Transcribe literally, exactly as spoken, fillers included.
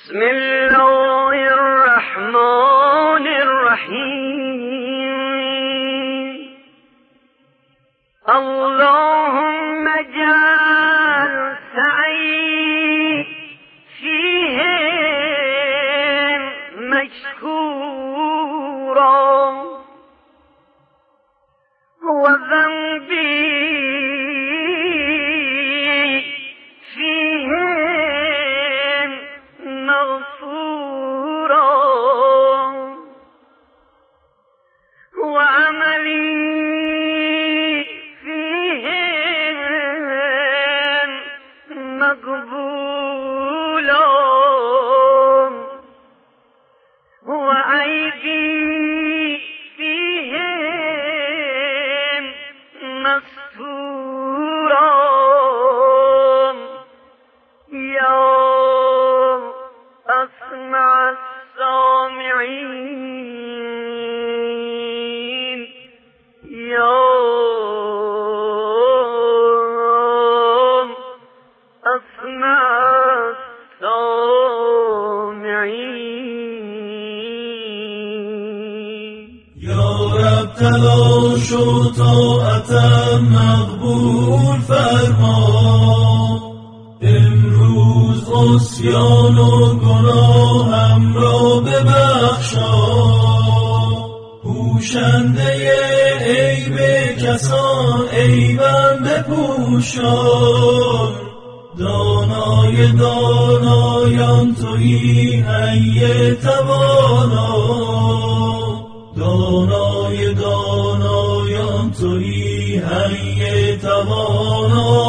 بسم الله الرحمن الرحیم. اللهم اجعل سعی فیهم مشکورا و ذنبی فیهم مغفورا و عملی فیهم مقبولا و عیبی فیهم مستورا یا اسمع السامعین یا اسمع السامعین. یا رب تلاش و طاعتم مقبول فرما، امروز عصیان و گناهم را ببخشا، پوشنده عیب کسان عیبم بپوشان، دانای دانایان تویی حی توانا، دانای دانایان تویی حی توانا.